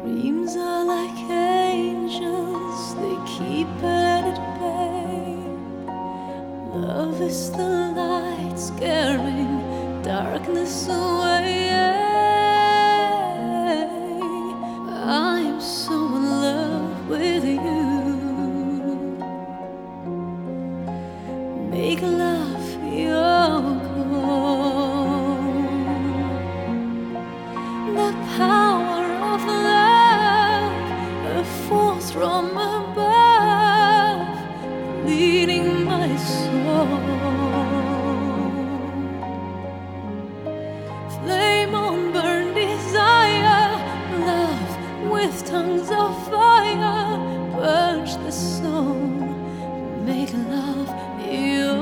Dreams are like angels, they keep it at bay. Love is the light scaring darkness away. I'm so in love with you. Make love your goal. The power of love, a force from above, leading my soul. Flame on, burn desire, love with tongues of fire, purge the soul, make love your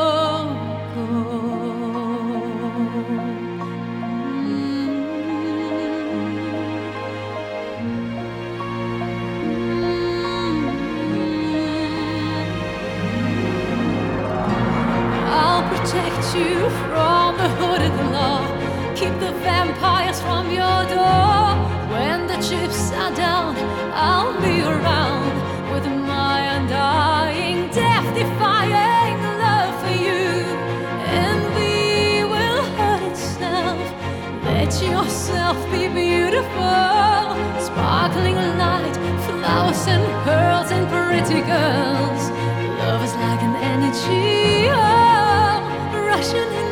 protect you from the hooded law, keep the vampires from your door. When the chips are down, I'll be around with my undying, death-defying love for you. Envy will hurt itself. Let yourself be beautiful. Sparkling light, flowers and pearls and pretty girls. Love is like an energy, rushing in